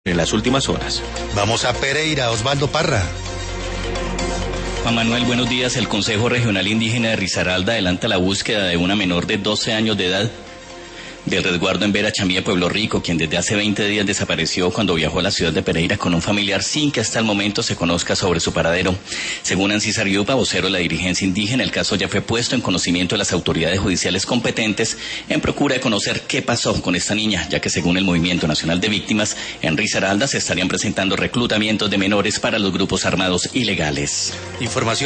en las últimas horas. Vamos a Pereira, Osvaldo Parra. Juan Manuel, buenos días. El Consejo Regional Indígena de Risaralda adelanta la búsqueda de una menor de 12 años de edad del resguardo en Vera Chamía, Pueblo Rico, quien desde hace 20 días desapareció cuando viajó a la ciudad de Pereira con un familiar sin que hasta el momento se conozca sobre su paradero. Según Ancisar Yupa, vocero de la dirigencia indígena, el caso ya fue puesto en conocimiento de las autoridades judiciales competentes en procura de conocer qué pasó con esta niña, ya que según el Movimiento Nacional de Víctimas, en Risaralda se estarían presentando reclutamientos de menores para los grupos armados ilegales. Información